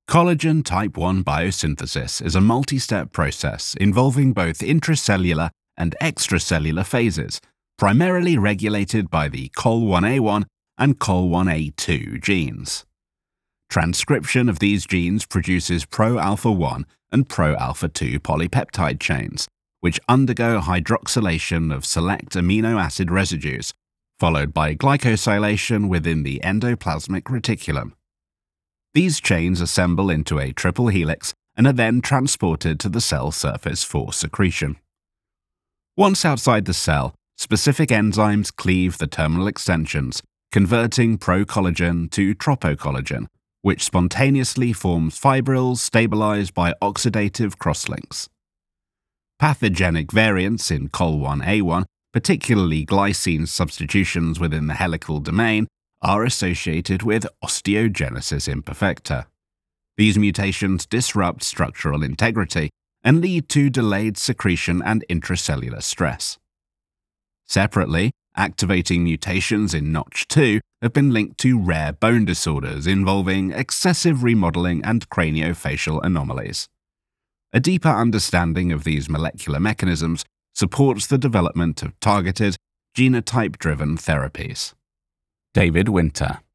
Collagen type 1 biosynthesis is a multi-step process involving both intracellular and extracellular phases, primarily regulated by the COL1A1 and COL1A2 genes. Transcription of these genes produces pro-alpha-1 and pro-alpha-2 polypeptide chains, which undergo hydroxylation of select amino acid residues, followed by glycosylation within the endoplasmic reticulum. These chains assemble into a triple helix and are then transported to the cell surface for secretion. Once outside the cell, specific enzymes cleave the terminal extensions, converting procollagen to tropocollagen, which spontaneously forms fibrils stabilized by oxidative crosslinks. Pathogenic variants in COL1A1, particularly glycine substitutions within the helical domain, are associated with osteogenesis imperfecta. These mutations disrupt structural integrity and lead to delayed secretion and intracellular stress. Separately, activating mutations in Notch2 have been linked to rare bone disorders involving excessive remodeling and craniofacial anomalies. A deeper understanding of these molecular mechanisms supports the development of targeted, genotype-driven therapies. David Winter.